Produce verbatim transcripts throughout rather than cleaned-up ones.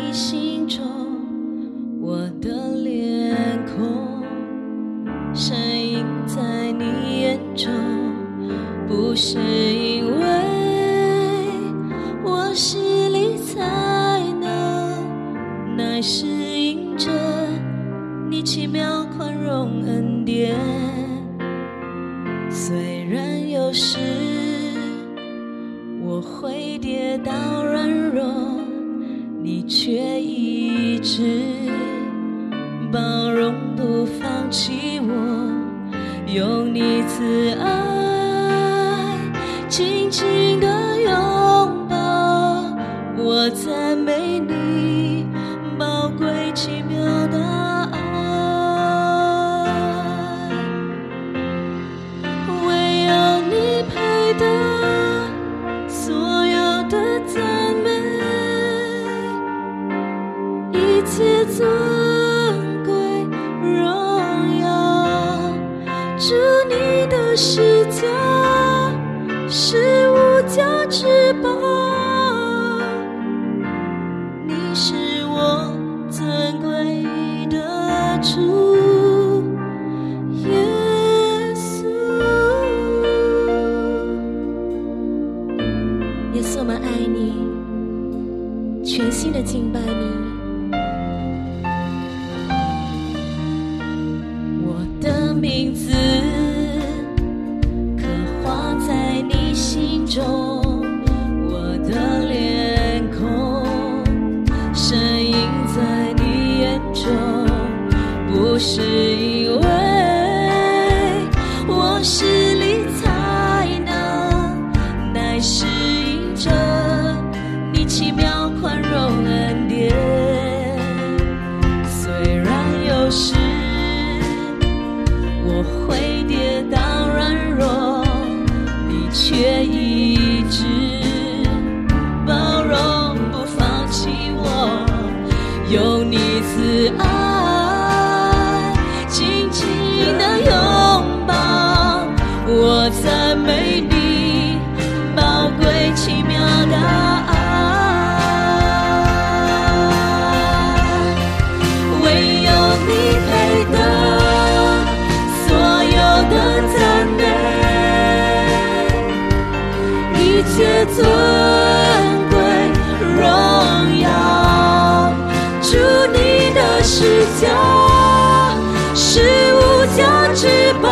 你心中，我的脸孔闪映在你眼中，不是因为我实力才能，乃是因着你奇妙宽容恩典。虽然有时我会跌倒软弱，你却一直包容不放弃我，用你慈爱紧紧的拥抱我，赞美你宝贵奇妙的爱。唯有你配得所有的赞美，一切尊贵荣耀，主你的施加是无价之宝，你是我尊贵的主耶稣。耶稣，我们爱你，全心的敬拜你。我的名字刻画在你心中，我的脸孔闪映在你眼中，不是因为我实力才能，乃是因着你奇妙宽容恩典。虽然有时我会跌倒软弱，你却一直包容不放弃我，用你慈爱紧紧的拥抱我，赞美你宝贵奇妙的爱。唯有你配得所有的赞美，一切尊贵荣耀，主你的施加是无价之宝，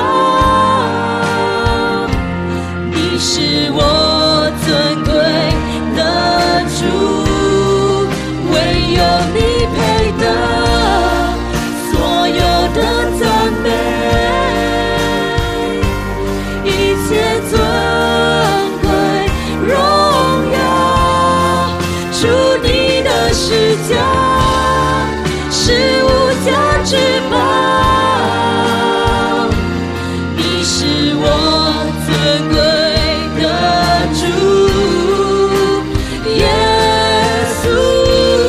你是我尊贵的主，唯有你配得所有的赞美，一切尊贵荣耀，主你的施加是无价之宝，你是我尊贵的主耶稣。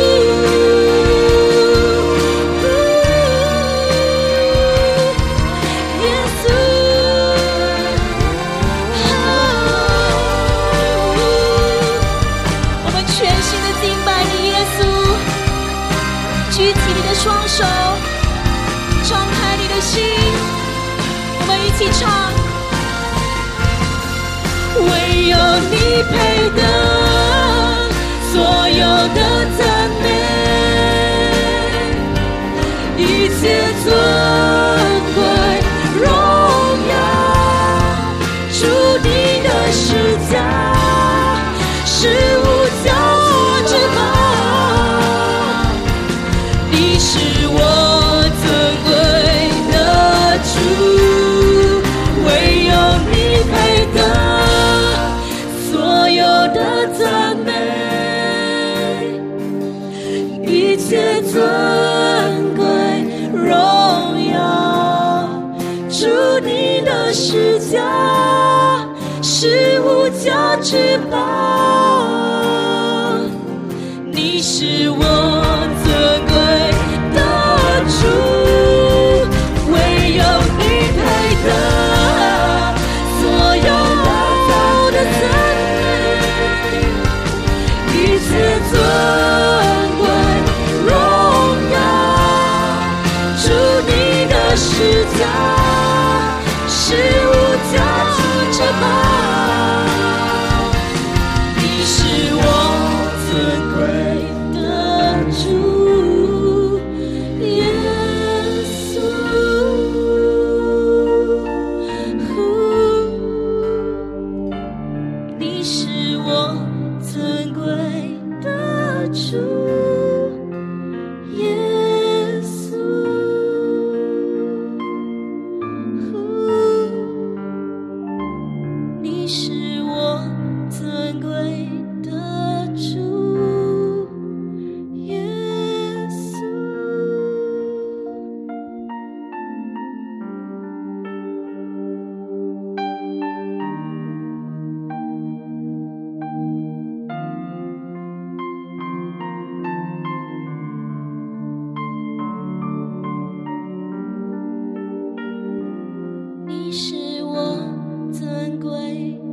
举起你的双手，张开你的心，我们一起唱。唯有你配得所有的赞美，一切尊贵荣耀，主你的施加是无价之宝，是我尊贵的主，唯有你配得所有的赞美，一切尊贵荣耀，主你的施加是无价之宝，你是我尊贵主，唯有你配得所有的赞美，一切尊贵归。